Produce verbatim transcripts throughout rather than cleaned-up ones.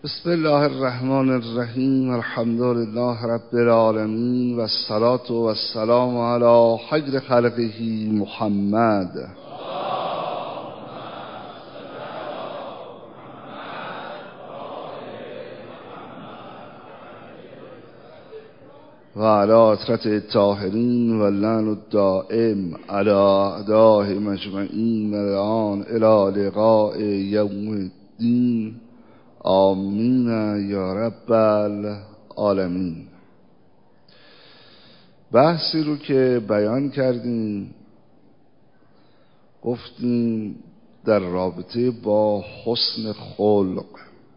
بسم الله الرحمن الرحیم. الحمد لله رب العالمین و الصلاة و السلام علی خیر خلقه محمد و علی اطرت الطاهرین و لعن الدائم علی اعدائه مجمعین الان الی لقاء یوم الدین. آمین یا رب العالمین. بحثی رو که بیان کردیم، گفتیم در رابطه با حسن خلق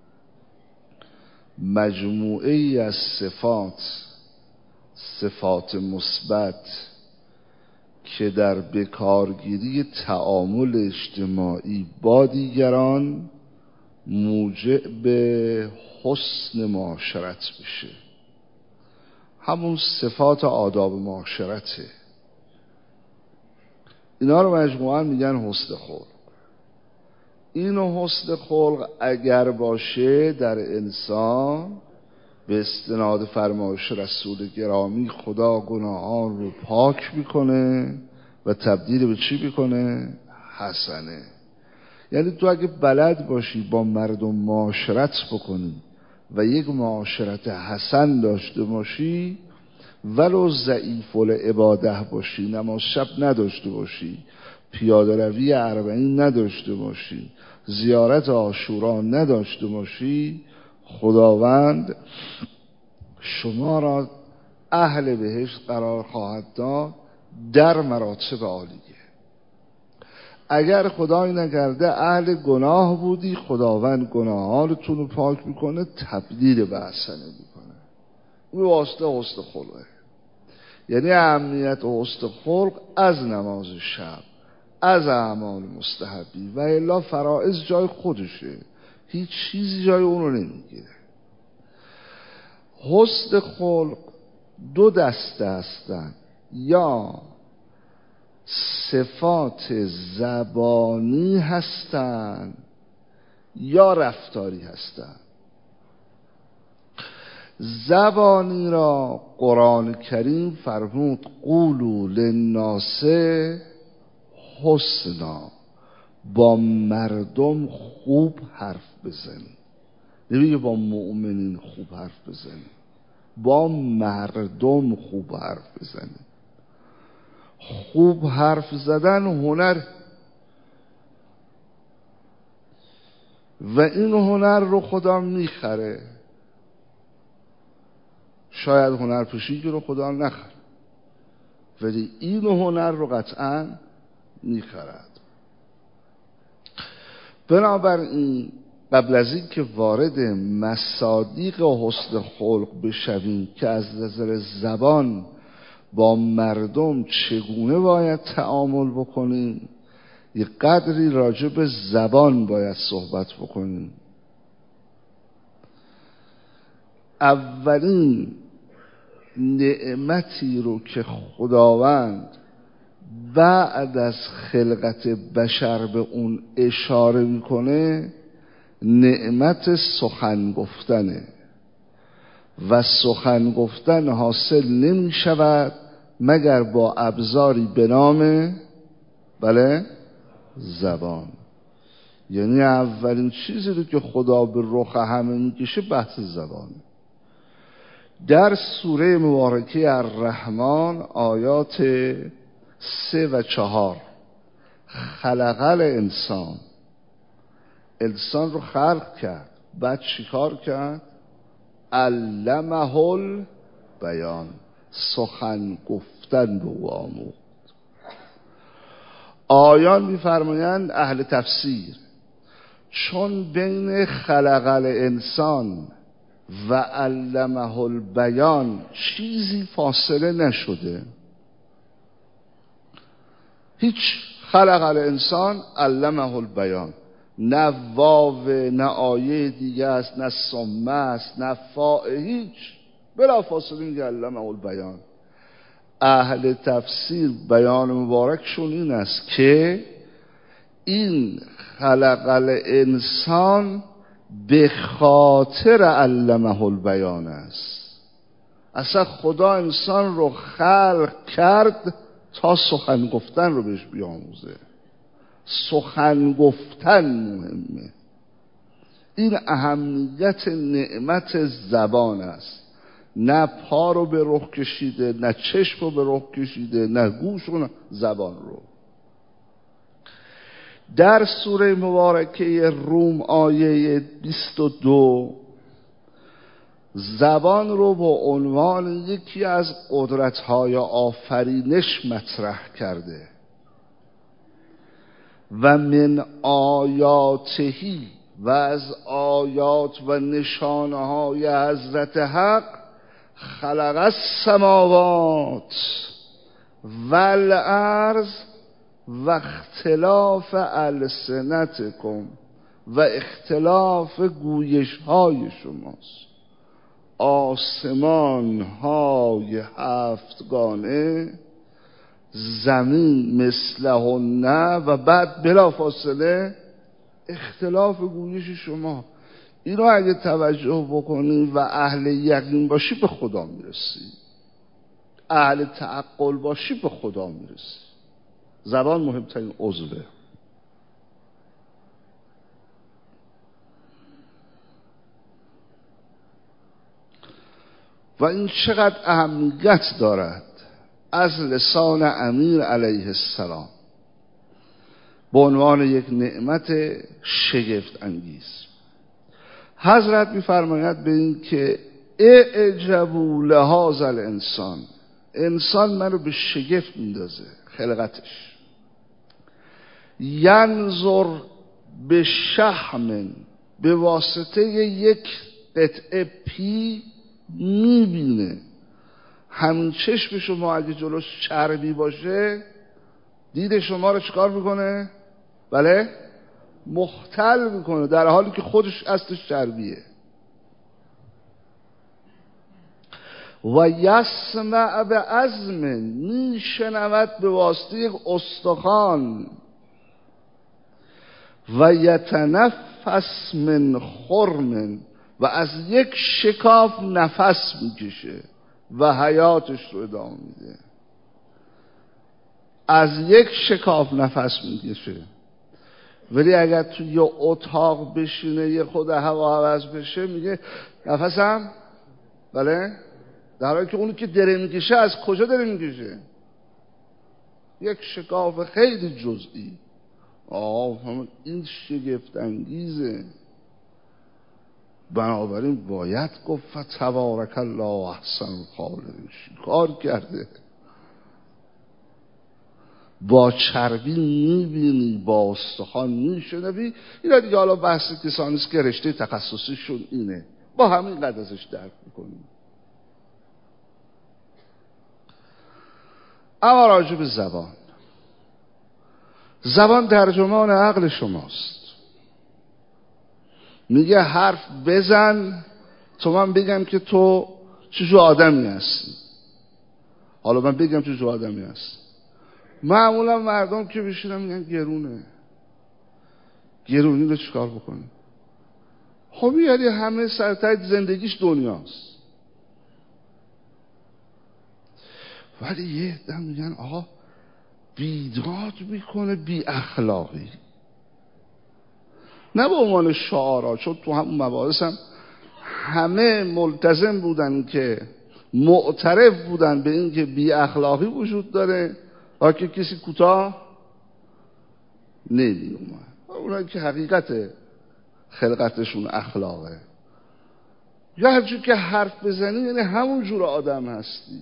مجموعه ای از صفات صفات مثبت که در بکارگیری تعامل اجتماعی با دیگران موجب به حسن معاشرت میشه. همون صفات آداب معاشرته. اینا رو مجموعاً میگن حسن خلق. اینو حسن خلق اگر باشه در انسان، به استناد فرمایش رسول گرامی، خدا گناهان رو پاک میکنه و تبدیل به چی میکنه؟ حسنه. یعنی تو اگه بلد باشی با مردم معاشرت بکنی و یک معاشرت حسن داشته باشی، ولو ضعیف العباده باشی، نماز شب نداشته باشی، پیاده روی اربعین نداشته باشی، زیارت عاشورا نداشته باشی، خداوند شما را اهل بهشت قرار خواهد داد در مراتب عالیه. اگر خدای نکرده اهل گناه بودی، خداوند گناهانتون رو پاک میکنه، تبدیل به حسنه میکنه. اون واسطه حسن خلقه. یعنی اهمیت حسن خلق از نماز شب، از اعمال مستحبی و الا فرائض جای خودشه، هیچ چیزی جای اون رو نمیگیره. حسن خلق دو دسته هستن، یا صفات زبانی هستن یا رفتاری هستن. زبانی را قرآن کریم فرمود قولوا للناس حسنا، با مردم خوب حرف بزنید. نمیگه با مؤمنین خوب حرف بزنید، با مردم خوب حرف بزنید. خوب حرف زدن هنر، و این هنر رو خدا میخره. شاید هنر پوشی رو خدا نخره، ولی این هنر رو قطعا میخرد. بنابراین قبل از این که وارد مصادیق حسن خلق بشویم که از نظر زبان با مردم چگونه باید تعامل بکنیم، یه قدری راجع به زبان باید صحبت بکنیم. اولین نعمتی رو که خداوند بعد از خلقت بشر به اون اشاره میکنه، نعمت سخن گفتنه. و سخن گفتن حاصل نمی شود مگر با ابزاری به نام بله زبان. یعنی اولین چیزی رو که خدا به رخ همه میکشه بحث زبان. در سوره مبارکه الرحمن آیات سه و چهار، خلق الانسان، انسان رو خلق کرد، بعد چیکار کرد؟ علمه البیان، سخن گفتن به او آموخت. آیان می‌فرمایند اهل تفسیر، چون بین خلق الانسان و علمه البیان چیزی فاصله نشده، هیچ، خلق الانسان علمه البیان، نه واو، نه آیه دیگه است، نه سمه است، نه فاء، هیچ، بلا فاصله میگه علمه البیان. اهل تفسیر بیان مبارکشون این است که این خلق الانسان به خاطر علمه البیان است. اصلا خدا انسان رو خلق کرد تا سخن گفتن رو بهش بیاموزه. سخن گفتن مهمه. این اهمیت نعمت زبان است. نه پا رو به رخ کشیده، نه چشم رو به رخ کشیده، نه گوش رو، نه زبان رو. در سوره مبارکه روم آیه بیست و دو زبان رو به عنوان یکی از قدرت‌های آفرینش مطرح کرده و من آیاتهی و از آیات و نشانه‌های حضرت حق خلق السماوات والارض و اختلاف السنتکم و اختلاف گویش های شماست. آسمان های هفتگانه، زمین مثلهن و بعد بلا فاصله اختلاف گویش شما. اینو اگه توجه بکنی و اهل یقین باشی به خدا میرسی، اهل تعقل باشی به خدا میرسی. زبان مهمترین عضوه. و این چقدر اهمیت دارد از لسان امیر علیه السلام به عنوان یک نعمت شگفت انگیز. حضرت می‌فرماید به این که اعجبوا لهذا الانسان، انسان من رو به شگفت میندازه خلقتش. ینظر به شحم، به واسطه یک قطعه پی میبینه. همین چشم شما اگه جلوش چربی باشه دید شما رو چکار میکنه؟ بله؟ مختل میکنه، در حالی که خودش اصلش چربیه. و یسمع به عظم، میشنود به واسطه یک استخوان. و یتنفس من خرم، و از یک شکاف نفس میکشه و حیاتش رو ادامه میده. از یک شکاف نفس میکشه. ولی اگر تو یه اتاق بشینه یه خود هوا عوض بشه میگه نفسم، بله، در حالی که اونی که داره میکشه از کجا داره میکشه؟ یک شکاف خیلی جزئی. آه این شگفت انگیزه. بنابراین باید گفت فتبارک الله احسن الخالقین. کار کرده. با چربی میبینی، با استخوان میشنوی. اینا دیگه حالا بحث کسانی است که رشته تخصصیشون اینه، با همین قد ازش درک میکنیم. اما راجع به زبان، زبان ترجمان عقل شماست. میگه حرف بزن تو من بگم که تو چجور آدمی هستی. حالا من بگم چجور آدمی هستی. معمولا مردم که بشینن میگن گرونه. گرونی رو چیکار بکنیم؟ خب یعنی همه سرتای زندگیش دنیاست. ولی یه دم میگن آقا بیداد میکنه بی اخلاقی. نه به عنوان شعارا، چون تو همون مباحث هم همه ملتزم بودن که معترف بودن به این که بی اخلاقی وجود داره و که کسی کوتاه نمی اومد. اونایی که حقیقت خلقتشون اخلاقه. یا هرچون که حرف بزنی یعنی همون جور آدم هستی.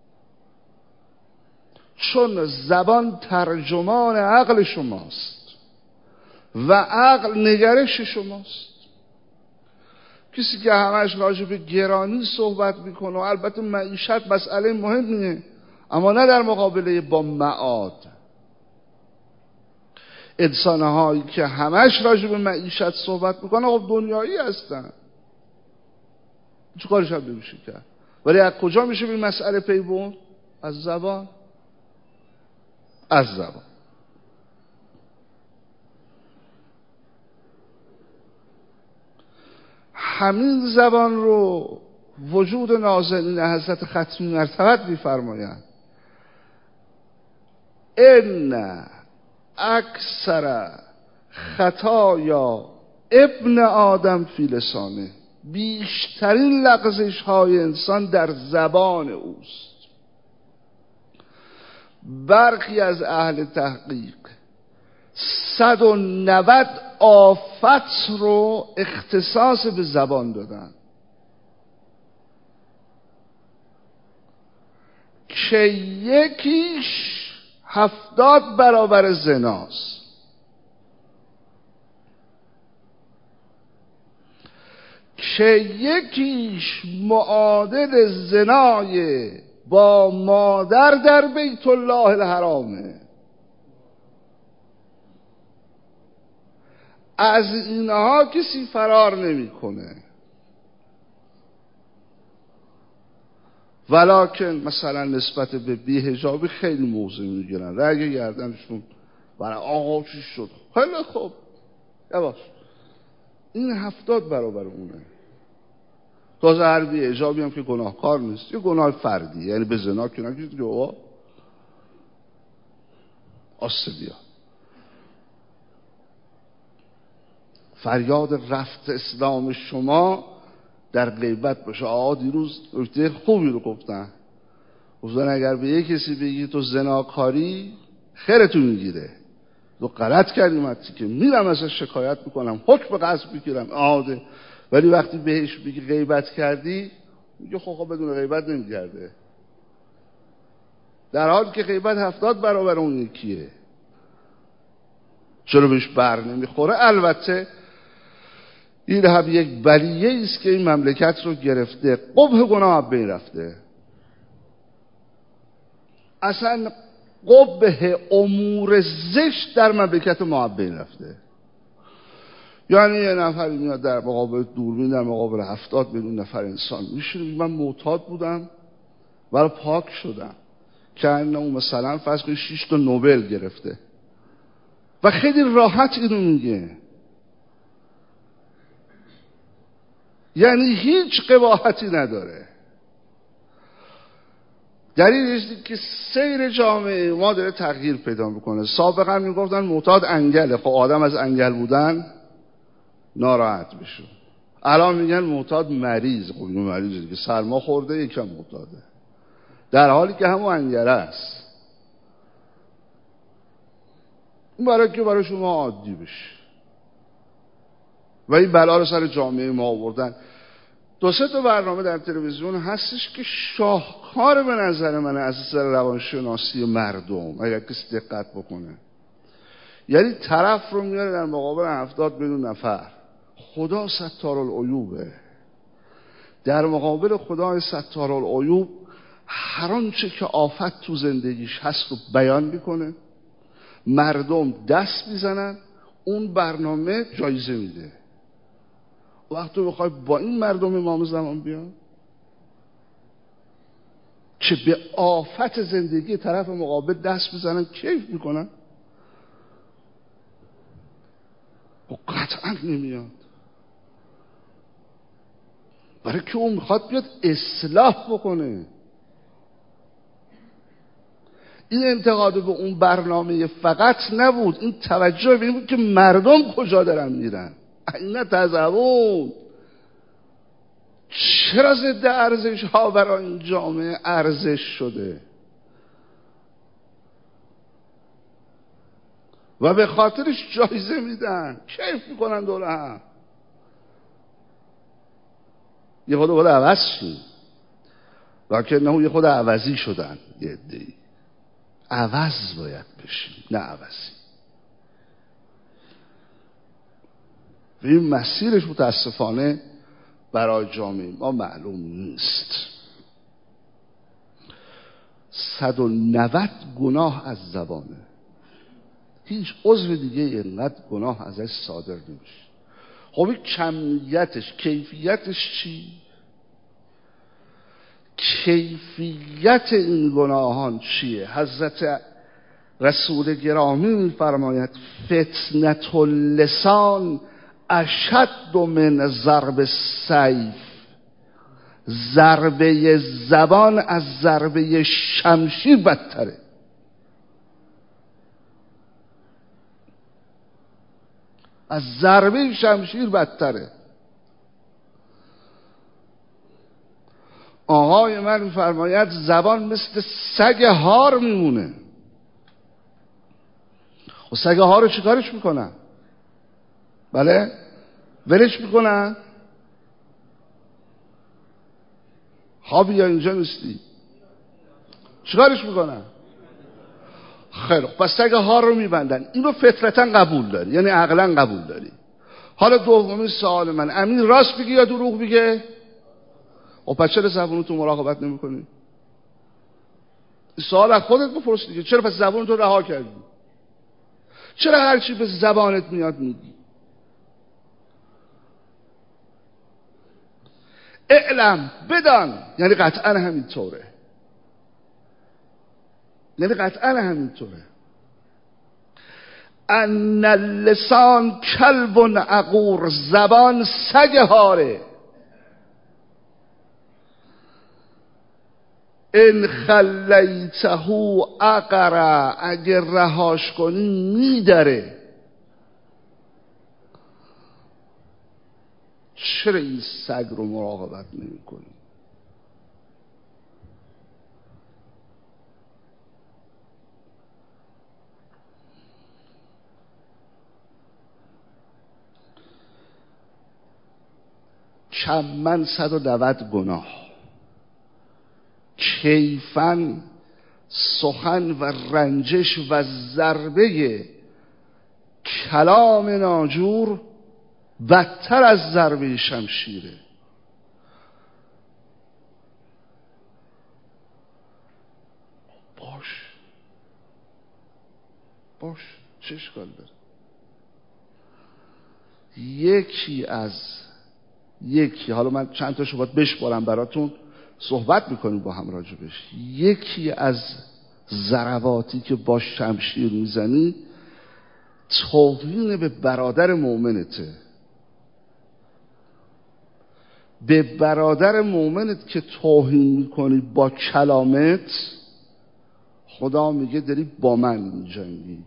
چون زبان ترجمان عقل شماست و عقل نگرش شماست. کسی که همش راجع به گرانی صحبت میکنه و البته معیشت مسئله مهمیه، اما نه در مقابله با معاد. انسانهایی که همش راجع به معیشت صحبت میکنه خب دنیایی هستن، چه کارش هم نمیشه کرد. ولی از کجا میشه به مسئله پی برد؟ از زبان. از زبان. همین زبان رو وجود نازنین حضرت ختمی مرتبت می‌فرمایند ان اکثر خطایا ابن آدم فی لسانه، بیشترین لغزش های انسان در زبان اوست. برخی از اهل تحقیق صد و نود آفت رو اختصاص به زبان دادن که یکیش هفتاد برابر زناست. که یکیش معادل زنای با مادر در بیت الله الحرامه. از اینها کسی فرار نمیکنه. ولکن مثلا نسبت به بی‌حجابی خیلی موضع میگیرن، رگ گردنشون برای آقا چی شد، خیلی خوب یواش، این هفتاد برابر اونه. تازه هر بی‌حجابی هم که گناهکار نیست، یه گناه فردی، یعنی به زنا که نگید که او آسه بیا. فریاد رفت اسلام شما در غیبت باشه. آقا دیروز نکته خوبی رو گفتن، گفتن اگر به یک کسی بگی تو زناکاری خیرتو میگیره، تو غلط کردی متی که میرم ازش شکایت میکنم، حکم قصد میگیرم عاده. ولی وقتی بهش بگی غیبت کردی، میگه خب خب بدون غیبت نمیگرده، در حالی که غیبت هفتاد برابر اون یکیه. چرا بهش بر نمیخوره؟ البته این هم یک بلیه است که این مملکت رو گرفته. قبح گناه بین رفته، اصلا قبح امور زشت در مملکت ما بین رفته. یعنی یه نفری میاد در مقابل دوربین، در مقابل هفتاد میلیون نفر انسان میشه، من معتاد بودم ولی پاک شدم، که اون مثلا فرض کنید شش تا نوبل گرفته و خیلی راحت اینو میگه، یعنی هیچ قباحتی نداره. دلیلش اینه که سیر جامعه ما داره تغییر پیدا میکنه. سابقا میگفتن معتاد انگله، خب آدم از انگل بودن ناراحت بشه. الان میگن معتاد مریض، خب این مریضه دیگه، سرما خورده یکم معتاده، در حالی که همون انگله است. این برای که برای شما عادی بشه و این بلا رو سر جامعه ما آوردن. دو سه تا برنامه در تلویزیون هستش که شاهکار به نظر من از نظر روانشناسی مردم، اگر کسی دقت بکنه. یعنی طرف رو میاره در مقابل هفتاد میلیون نفر، خدا ستارالعیوبه، در مقابل خدای ستارالعیوب هر آنچه که آفت تو زندگیش هست رو بیان میکنه، مردم دست میزنن، اون برنامه جایزه میده. وقتی تو بخوای با این مردم امام زمان بیان که به آفت زندگی طرف مقابل دست بزنن، کیف میکنن؟ و قطعا نمیاد، برای که اون میخواد بیاد اصلاح بکنه. این انتقاد به اون برنامه فقط نبود، این توجه به این بود که مردم کجا دارن میرن. این تزبون چرا ضد ارزش ها برای این جامعه ارزش شده و به خاطرش جایزه میدن، کیف میکنن دوره هم. یه خود باید عوض شد، لیکن نه یه خود عوضی شدن. یه عده‌ای عوض باید بشیم، نه عوضی. و این مسیرش متاسفانه برای جامعه ما معلوم نیست. صد و نود گناه از زبانه، هیچ عضو دیگه اینقدر گناه ازش صادر نمیشه. خب این کمیتش، کیفیتش چی؟ کیفیت این گناهان چیه؟ حضرت رسول گرامی میفرماید فتنة اللسان اشد من ضرب السیف، ضربه زبان از ضربه شمشیر بدتره. از ضربه شمشیر بدتره. آقای من می‌فرماید زبان مثل سگ هار میمونه. و سگ هار رو چیکارش میکنن؟ بله؟ ولش میکنن؟ خوابی یا اینجا نیستی؟ چیکارش میکنن؟ خیلی پس سگ هار رو میبندن. اینو فطرتا قبول داری، یعنی عقلا قبول داری. حالا دومی سوال من، امین راست بگی یا دروغ میگه؟ و پس چرا زبونتو مراقبت نمی کنی؟ سوال از خودت بپرس دیگه. چرا پس زبونتو رها کردی؟ چرا هر چی به زبانت میاد میگی؟ اعلم، بدان، یعنی قطعا همینطوره، یعنی قطعا همینطوره. ان اللسان کلب عقور، زبان سگ هاره. ان خلیته عقر، اگر رهاش کنی میدره. چرا این سگ رو مراقبت نمی کنی؟ چمن صد و دود گناه، کیفن سخن و رنجش و ضربه کلام ناجور بدتر از ضربه شمشیره. باش باش چه اشکال داره؟ یکی از یکی حالا من چند تاشو باید بشمارم براتون، صحبت میکنیم با هم راجبش. یکی از ضرباتی که با شمشیر میزنی توهین به برادر مؤمنته. به برادر مؤمنت که توهین میکنی با کلامت، خدا میگه داری با من میجنگی.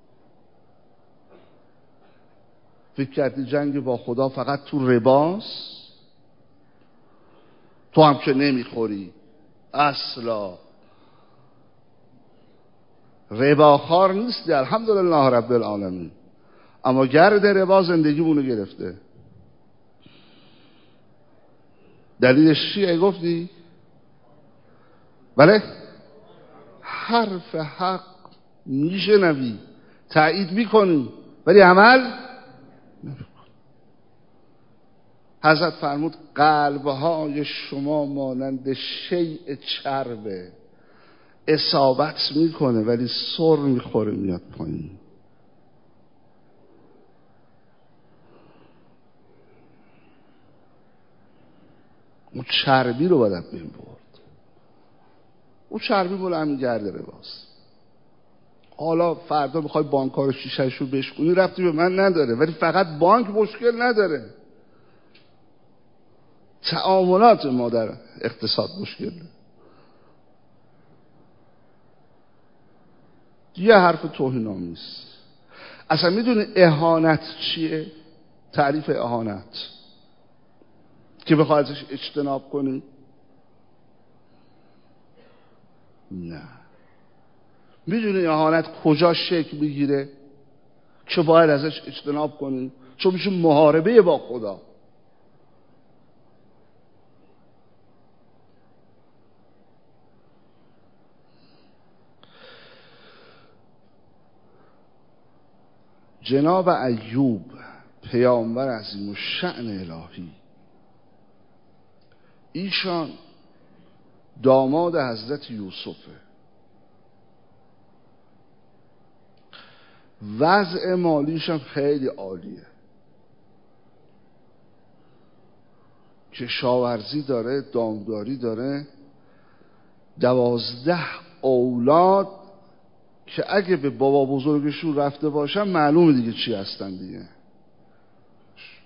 فکر کردی جنگ با خدا فقط تو رباست؟ تو هم که نمیخوری اصلا، رباخوار نیستی الحمدلله رب العالمین، اما گرد ربا زندگی مونو گرفته. دلیلش چیه گفتی؟ بله؟ حرف حق میشنوی، تایید میکنی، ولی عمل نمیکنی. حضرت فرمود قلبهای شما مانند شیء چربه، اصابت میکنه ولی سر میخوره میاد پایین. اون چربی رو باید بین برد. اون چربی بوله همین گرد رباست. حالا فردا میخوای بانکار شیشه‌ش رو بشکنی ربطی به من نداره، ولی فقط بانک مشکل نداره، تعاملات ما در اقتصاد مشکل داره. یه حرف توهین‌آمیز. اصلا میدونی اهانت چیه؟ تعریف اهانت که بخوای ازش اجتناب کنی؟ نه. میدونی اهانت کجا شکل میگیره که باید ازش اجتناب کنی؟ چون میشه محاربه با خدا. جناب ایوب پیامبر عظیم الشأن الهی، ایشان داماد حضرت یوسفه. وضع مالیشم خیلی عالیه، کشاورزی داره، دامداری داره، دوازده اولاد که اگه به بابا بزرگشون رفته باشن معلومه دیگه چی هستن دیگه.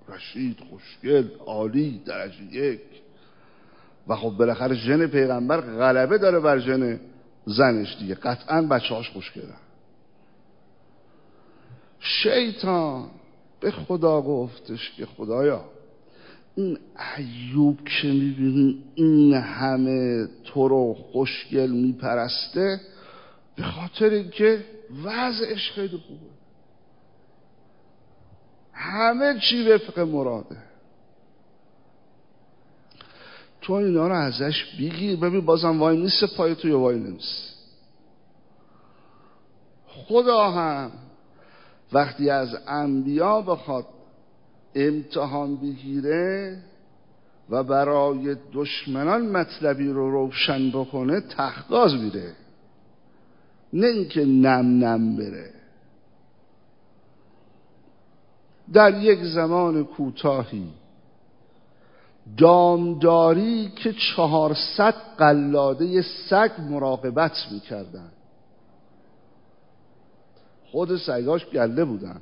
رشید، خوشگل، عالی، درجه یک. و خب بالاخره ژن پیغمبر غلبه داره بر ژن زنش دیگه، قطعا بچه‌هاش خوشگلن. شیطان به خدا گفتش که خدایا این ایوب که میبینی این همه تو رو خوشگل میپرسته، به خاطر اینکه وضعش خیلی خوبه، همه چی وفق مراده، تو اینا رو ازش بگیر، ببین بازم وای نیست پای تو یا وای نیست. خدا هم وقتی از انبیا بخواد امتحان بگیره و برای دشمنان مطلبی رو روشن بکنه، تختاز میره، نه اینکه نم نم بره. در یک زمان کوتاهی دامداری که چهارصد قلاده سگ مراقبت میکردن، خود سگاش گله بودن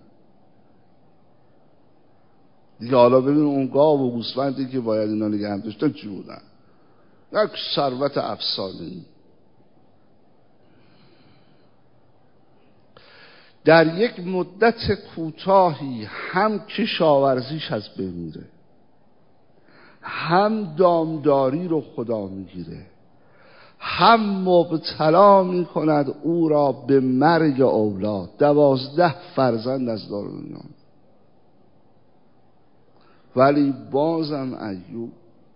دیگه. حالا ببین اون گاو و گوسفندی که باید اینا نگه هم داشتن چی بودن؟ یک ثروت افسانه‌ای. در یک مدت کوتاهی هم کشاورزیش از بین میره، هم دامداری رو خدا میگیره، هم مبتلا میکند او را به مرگ اولاد. دوازده فرزند از دار دنیا. ولی بازم ایوب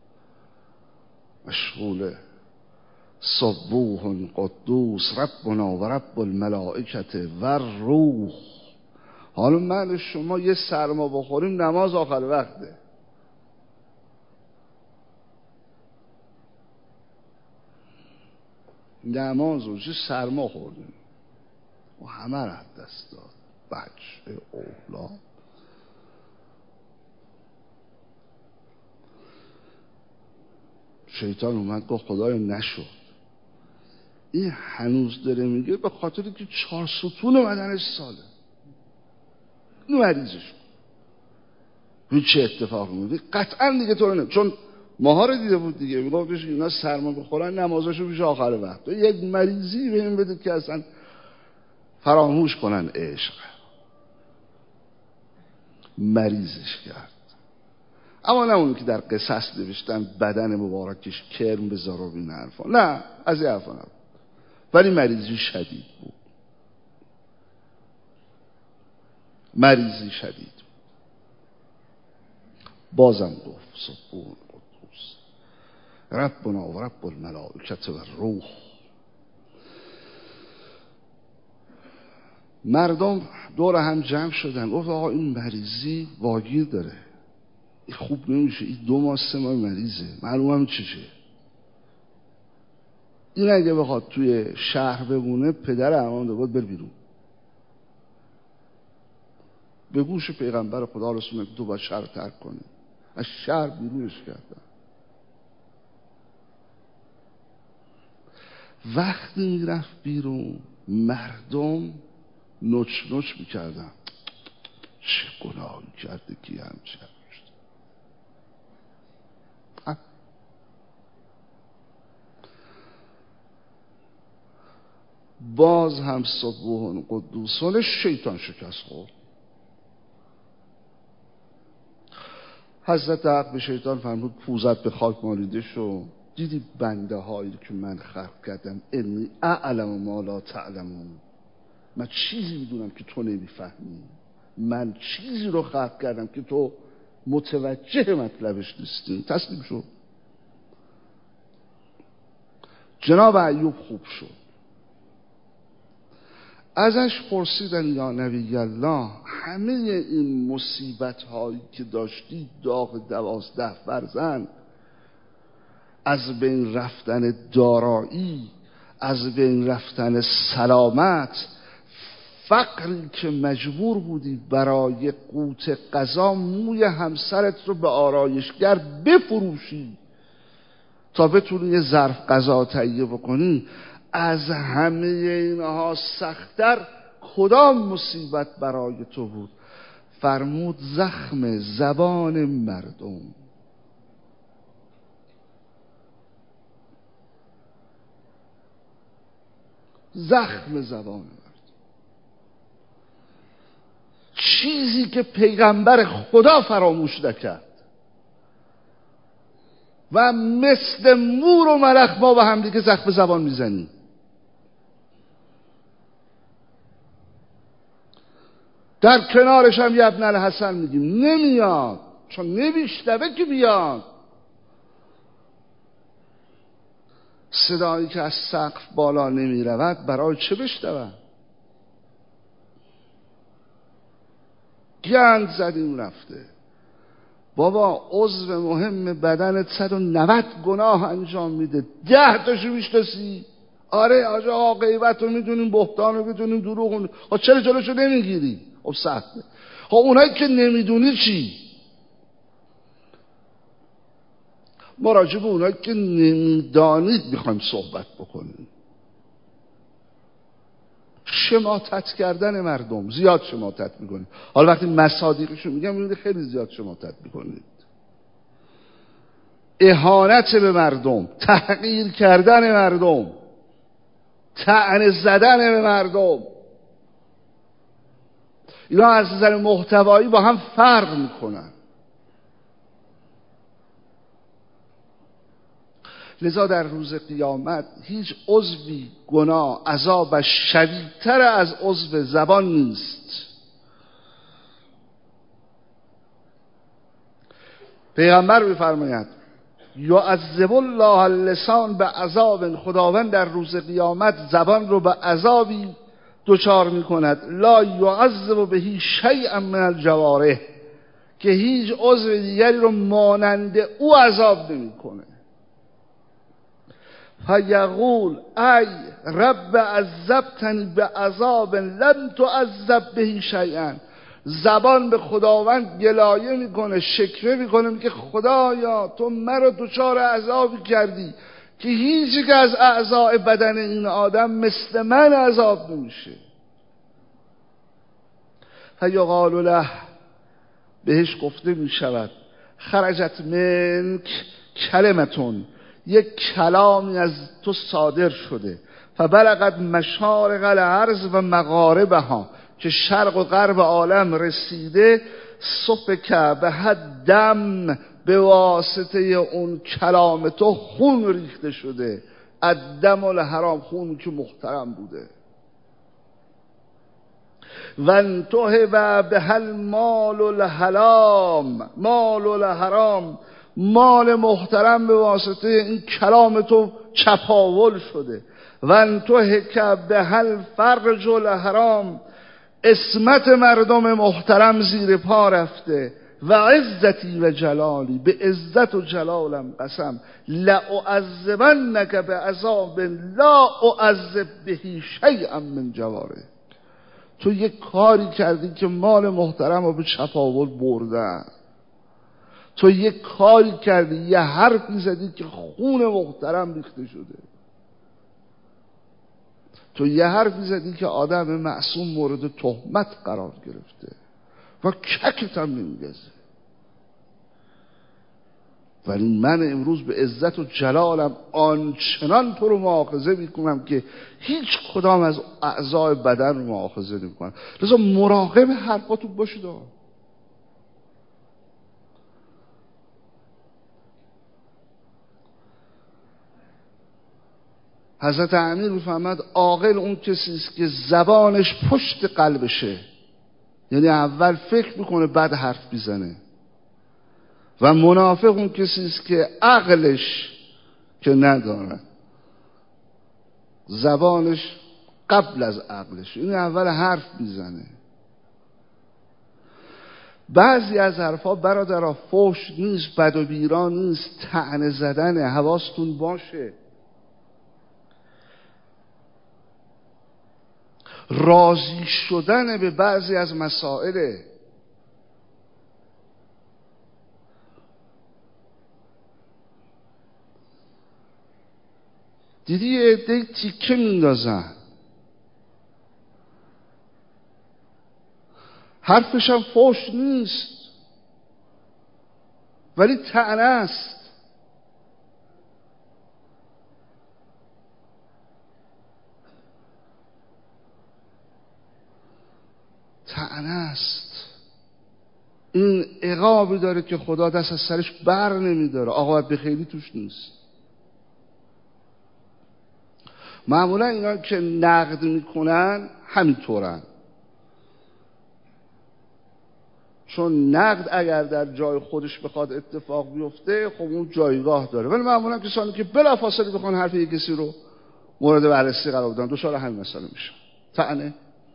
مشغوله سبوح قدوس ربنا و رب الملائکه و روح. حالا من شما یه سرما بخوریم نماز آخر وقته، نماز و چه سرما خوردیم و همه را دست داد، بچه، اولاد. شیطان اومد گفت خدایا نشد. این هنوز داره میگه به خاطر که چهار ستون بدنش ساله، اینو مریضش کن. چه اتفاق میفته؟ قطعا دیگه تو رو نه، چون ماها رو دیده بود دیگه، میگفتش اینا سرما بخورن نمازاشو پیش آخر وقت. یک مریضی به این بده که اصلا فراموش کنن عشق. مریضش کرد. اما نه اون که در قصص نوشتن بدن مبارکش کرم بذار و این حرفا، نه، از این حرفا نبود، ولی مریضی شدید بود. مریضی شدید بود. بازم گفت سبحان قدوس ربنا و رب الملائکه و روح. مردم دور هم جمع شدن، گفت آقا این مریضی واگیر داره، این خوب نمیشه، این دو ماه سه ماه مریضه، معلوم هم چشه. این اگه بخواد توی شهر بمونه پدر امان باید بر بیرون. به گوش پیغمبر خدا رسول که تو باید شهر ترک کنی، از شهر بیرونش کردن. وقتی میرفت بیرون مردم نوچ نوچ میکردن، چه گناهی کرده کی همچه باز هم سبحان قدوسان شیطان شکست خورد. حضرت حق به شیطان فرمود پوزت به خاک مالیده شو، دیدی بنده هایی که من خلق کردم، انی اعلم ما لا تعلمون، من چیزی میدونم که تو نمیفهمی، من چیزی رو خلق کردم که تو متوجه مطلبش نیستی. تسلیم شو. جناب ایوب خوب شد. ازش پرسیدن یا نبی الله همه این مصیبت هایی که داشتی، داغ دوازده فرزند، از بین رفتن دارایی، از بین رفتن سلامت، فقری که مجبور بودی برای قوت غذا موی همسرت رو به آرایشگر بفروشی تا بتونی یه ظرف غذا تهیه بکنی، از همه اینها سخت‌تر کدام مصیبت برای تو بود؟ فرمود زخم زبان مردم. زخم زبان مردم، چیزی که پیغمبر خدا فراموش نکرد. و مثل مور و ملخ ما به هم دیگه زخم زبان میزنیم. در کنارش هم یه ابن الحسن میگیم، نمیاد، چون نمیشنوه که بیاد. صدایی که از سقف بالا نمیرود برای چه بشنود؟ گند زدیم رفته. بابا عضو مهم بدنت صد و نود گناه انجام میده، ده تاشو میشناسی؟ آره آجا غیبت رو میدونیم، بهتان رو میدونیم، دروغ رو میدونیم. خب چرا جلوشو نمیگیری؟ خب سخته. خب اونایی که نمیدونی چی؟ ما راجع به اونایی که نمیدانید میخوایم صحبت بکنیم. شماتت کردن مردم، زیاد شماتت میکنید. حالا وقتی مصادیقشو میگم میبینید خیلی زیاد شماتت میکنید. اهانت به مردم، تحقیر کردن مردم، طعنه زدن به مردم، اینا از نظر محتوایی با هم فرق میکنن. لذا در روز قیامت هیچ عضوی گناه عذابش شدیدتر از عضو زبان نیست. پیغمبر می‌فرماید یعذب الله اللسان به عذاب، خداوند در روز قیامت زبان رو به عذابی دچار می‌کند لا یعذب بهی شیئا من الجوارح، که هیچ عضو دیگری رو مانند او عذاب نمی‌کنه. فیقول ای رب عذبتنی به عذاب لم تعذب بهی شیئا، زبان به خداوند گلایه میکنه، شکوه میکنه، میگه خدایا تو مرا دچار عذابی کردی که هیچ یک از اعضای بدن این آدم مثل من عذاب نمیشه. فیقال له، بهش گفته میشود خرجت منک کلمتون، یک کلامی از تو صادر شده، فبلغت مشارق الارض و مغاربها، که شرق و غرب عالم رسیده، سفک به حد دم، به واسطه اون کلام تو خون ریخته شده. الدم الحرام، خون که محترم بوده. و انتهی و به هل مال الحلام، مال الحرام، مال محترم به واسطه این کلام تو چپاول شده. و انتهی که به هل فرج الحرام، عصمت مردم محترم زیر پا رفته. و عزتی و جلالی، به عزت و جلالم قسم، لأعذبنک بعذاب لا اعذب بهی شیئا من جواره. تو یک کاری کردی که مال محترم رو به چپاول بردن. تو یک کاری کردی، یه حرفی زدی که خون محترم ریخته شده. تو یه حرفی زدی که آدم معصوم مورد تهمت قرار گرفته و ککت هم نمیگزه. ولی من امروز به عزت و جلالم آنچنان تو رو مؤاخذه میکنم که هیچ کدام از اعضای بدن رو مؤاخذه نمیکنم. لذا مراقب حرفاتون باشید. حضرت امیر میفهمد عاقل اون کسی است که زبانش پشت قلبشه، یعنی اول فکر میکنه بعد حرف میزنه. و منافق اون کسی است که عقلش که نداره، زبانش قبل از عقلش، یعنی اول حرف میزنه. بعضی از حرفا برادرها فحش نیست، بد و بیرا نیست، طعنه زدنه. حواستون باشه. راضی شدن به بعضی از مسائل. دیدی یه عده تیکه میندازن، حرفش هم فحش نیست ولی طعنه است. طعنه است. این عقابی داره که خدا دست از سرش بر نمیداره، عاقبت به خیلی توش نیست. معمولا اینا که نقد میکنن همینطورن، چون نقد اگر در جای خودش بخواد اتفاق بیفته خب اون جایگاه داره، ولی معمولا کسانی که بلافاصله بخوان حرف یک کسی رو مورد بررسی قرار بدن دچار همین مسئله میشه، طعنه.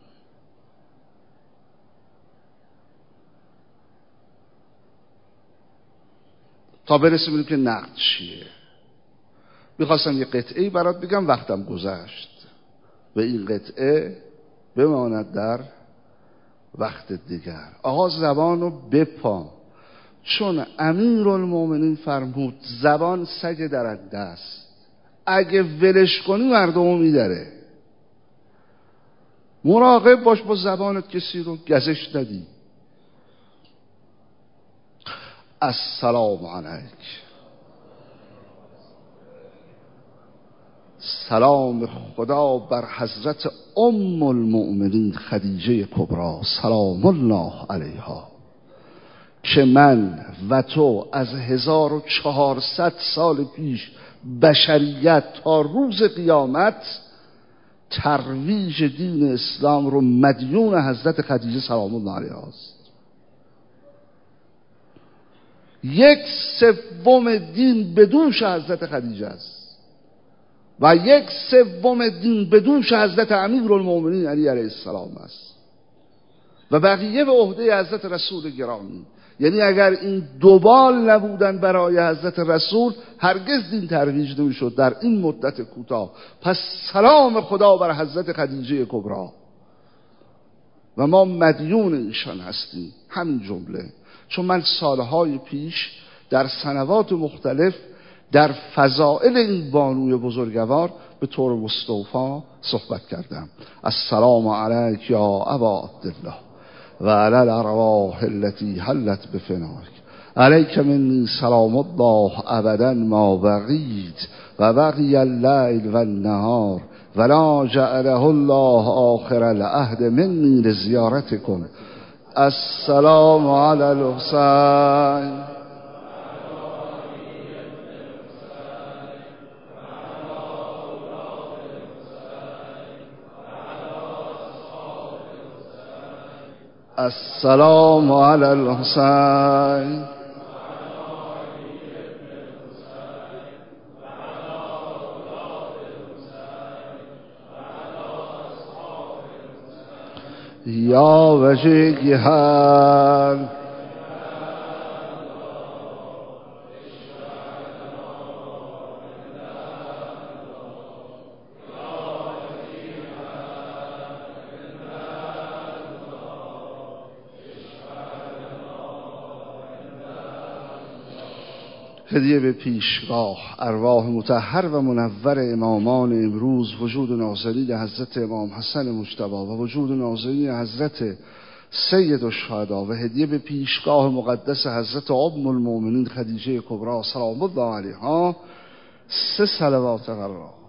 تا برسیم ببینیم که نقد چیه. میخواستم یه قطعه‌ای برات بگم، وقتم گذشت و این قطعه بماند در وقت دیگر. آقا زبانو بپا، چون امیرالمومنین فرمود زبان سگ درنده است، اگه ولش کنی مردمو میدره. مراقب باش با زبانت کسی رو گزش ندی. السلام علیک. سلام خدا بر حضرت ام المؤمنین خدیجه کبری سلام الله علیها، که من و تو از هزار و چهارصد سال پیش بشریت تا روز قیامت ترویج دین اسلام رو مدیون حضرت خدیجه سلام الله علیها است. یک سوم دین به دوش حضرت خدیجه است و یک سوم دین به دوش حضرت امیرالمومنین علی علیه السلام است و بقیه به عهده حضرت رسول گرامی. یعنی اگر این دوبال نبودن برای حضرت رسول هرگز دین ترویج نمیشد در این مدت کوتاه. پس سلام خدا بر حضرت خدیجه کبری و ما مدیون ایشان هستیم. همین جمله، چون من سالهای پیش در سنوات مختلف در فضائل این بانوی بزرگوار به طور مستوفا صحبت کردم. السلام علیک یا ابا عبدالله و علی الارواح التي حلت بفناک، علیک منی سلام الله ابدا ما بقیت و بقی اللیل و النهار ولا جعله الله آخر العهد منی لزیارتکم. السلام علی الحسین. السلام علی الحسین. یا وجیهان هدیه به پیشگاه ارواح مطهر و منور امامان امروز، وجود نازنین حضرت امام حسن مجتبی و وجود نازنین حضرت سید الشهدا و هدیه به پیشگاه مقدس حضرت ام المؤمنین خدیجه کبری سلام الله علیها. سه صلوات قرار